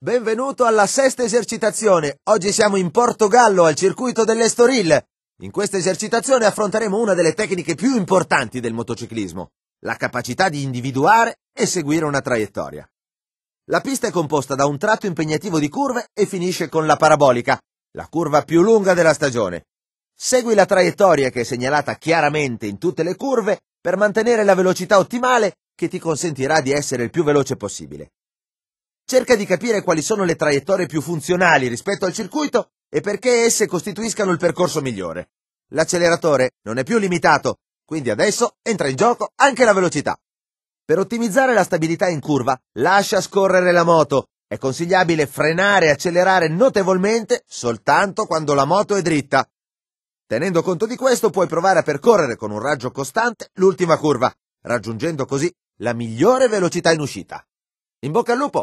Benvenuto alla sesta esercitazione. Oggi siamo in Portogallo al circuito dell'Estoril. In questa esercitazione affronteremo una delle tecniche più importanti del motociclismo, la capacità di individuare e seguire una traiettoria. La pista è composta da un tratto impegnativo di curve e finisce con la parabolica, la curva più lunga della stagione. Segui la traiettoria che è segnalata chiaramente in tutte le curve per mantenere la velocità ottimale che ti consentirà di essere il più veloce possibile. Cerca di capire quali sono le traiettorie più funzionali rispetto al circuito e perché esse costituiscano il percorso migliore. L'acceleratore non è più limitato, quindi adesso entra in gioco anche la velocità. Per ottimizzare la stabilità in curva, lascia scorrere la moto. È consigliabile frenare e accelerare notevolmente soltanto quando la moto è dritta. Tenendo conto di questo, puoi provare a percorrere con un raggio costante l'ultima curva, raggiungendo così la migliore velocità in uscita. In bocca al lupo!